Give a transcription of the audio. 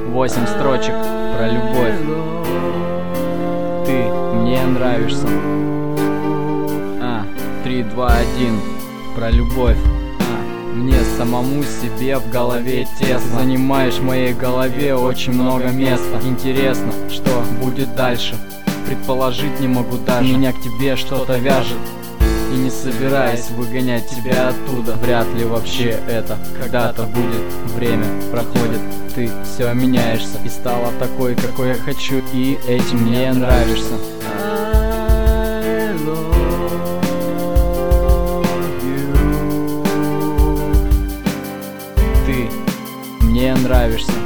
8 строчек про любовь. Ты мне нравишься. 3, 2, 1 про любовь. Мне самому себе в голове тесно. Занимаешь в моей голове очень много места. Интересно, что будет дальше. Предположить не могу даже. Меня к тебе что-то вяжет. И не собираюсь выгонять тебя оттуда. Вряд ли вообще это когда-то будет. Время проходит, ты все меняешься. И стала такой, какой я хочу. И этим мне нравишься. Ты мне нравишься.